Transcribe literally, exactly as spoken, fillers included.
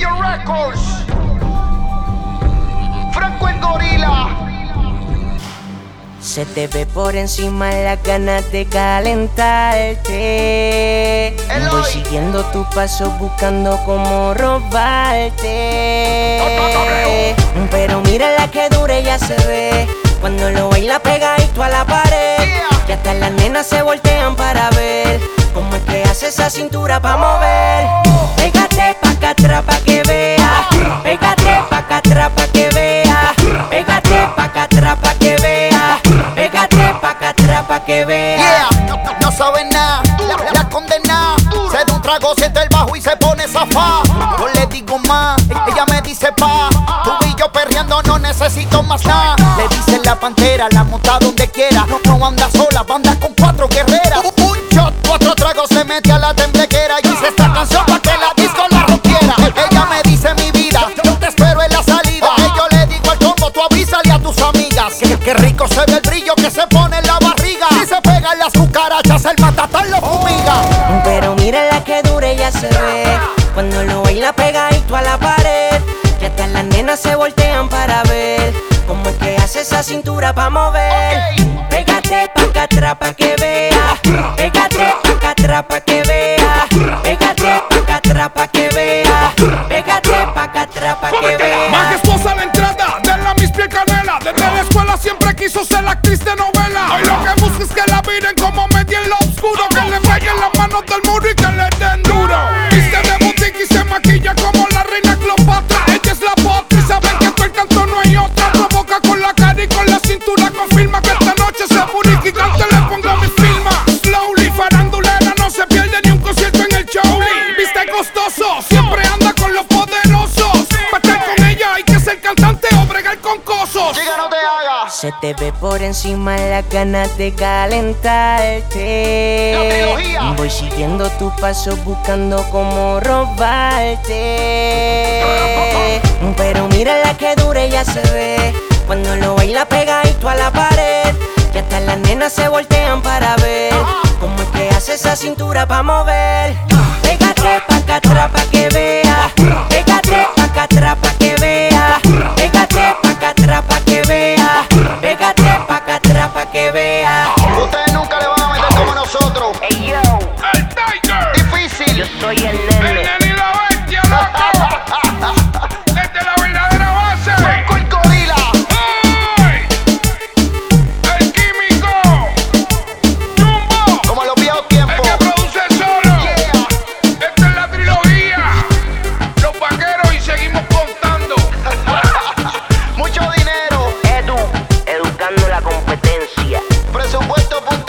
Castillo Records, Franco el Gorila. Se te ve por encima las ganas de calentarte. Eloy. Voy siguiendo tus pasos buscando cómo robarte. Pero mira la que dura ella se ve cuando lo baila pegadito a la pared. Yeah. Que hasta las nenas se voltean para ver cómo es que hace esa cintura pa' mover. Pégate pa' acá atrás pa' que vea. Pégate pa' acá atrás pa' que vea. Pégate pa' acá atrás pa' que vea. Pégate pa' acá atrás pa' que vea. Yeah, no, no, no sabe nada, la, la condena. Se da un trago, siente el bajo y se pone zafá. No le digo más, ella me dice pa. Tú y yo perreando, no necesito más nada. Le dice la pantera, la monta donde quiera. No, no anda sola, anda con cuatro guerreras. Un shot, cuatro tragos, se mete a la temblequera. Y hice esta canción pa' que la disco la rompiera. Ella me dice mi vida, yo te espero en la salida. Que yo le digo al combo, tú avísale a tus amigas. Que, que rico se ve el brillo que se pone en la barriga. Si se pegan las cucarachas, el matatán lo fumiga. Pero mira la que dura ella se ve cuando lo baila pegadito a la pared. Que hasta las nenas se voltean para ver cómo es que hace esa cintura pa' mover. Okay. Pégate pa' acá atrás pa' que vea. Pégate pa' acá atrás pa' que vea. Pégate pa' acá atrás pa' que vea. Pégate pa' acá atrás pa' que vea. Majestuosa la entrada de la Miss Piel Canela. Desde la escuela siempre quiso ser la actriz de novela. Hoy lo que busca es que la miren como media en lo oscuro. Que le peguen las manos del muro y que le den duro. Viste de boutique y se maquilla como la reina Cleopatra. Ella es la potra y saben que todo el canto no hay otra. Provoca con la cara y con la cintura. Confirma que esta noche se purica y cante le pongo mi firma. Slowly, farandulera, no se pierde ni un concierto en el show. Viste costoso, siempre anda con los poderosos. Para estar con ella hay que ser cantante o bregar con cosos. Chica, no te hagas. Se te ve por encima las ganas de calentarte. La trilogía. Voy siguiendo tus pasos buscando cómo robarte. Pero mira la que dura ella se ve cuando lo baila pegadito a la pared. Que hasta las nenas se voltean para ver cómo es que hace esa cintura pa' mover. Pégate pa' acá atrás pa' que vea. Pégate pa' acá atrás pa' que vea. Pégate pa' acá atrás pa' que vea. Pégate pa' acá atrás pa' que vea. Ustedes nunca le van a meter como nosotros. Ey yo, El Tiger, Difícil. yo soy el el nene. nene y la bestia, loco. Desde la verdadera base. Franco el Gorila. ¡Ay! El químico. Jumbo. Como en los viejos El tiempos. que produce solo. Yeah. Esta es la trilogía. Los vaqueros y seguimos contando. Mucho dinero. Edu, educando la competencia. Presupuesto punto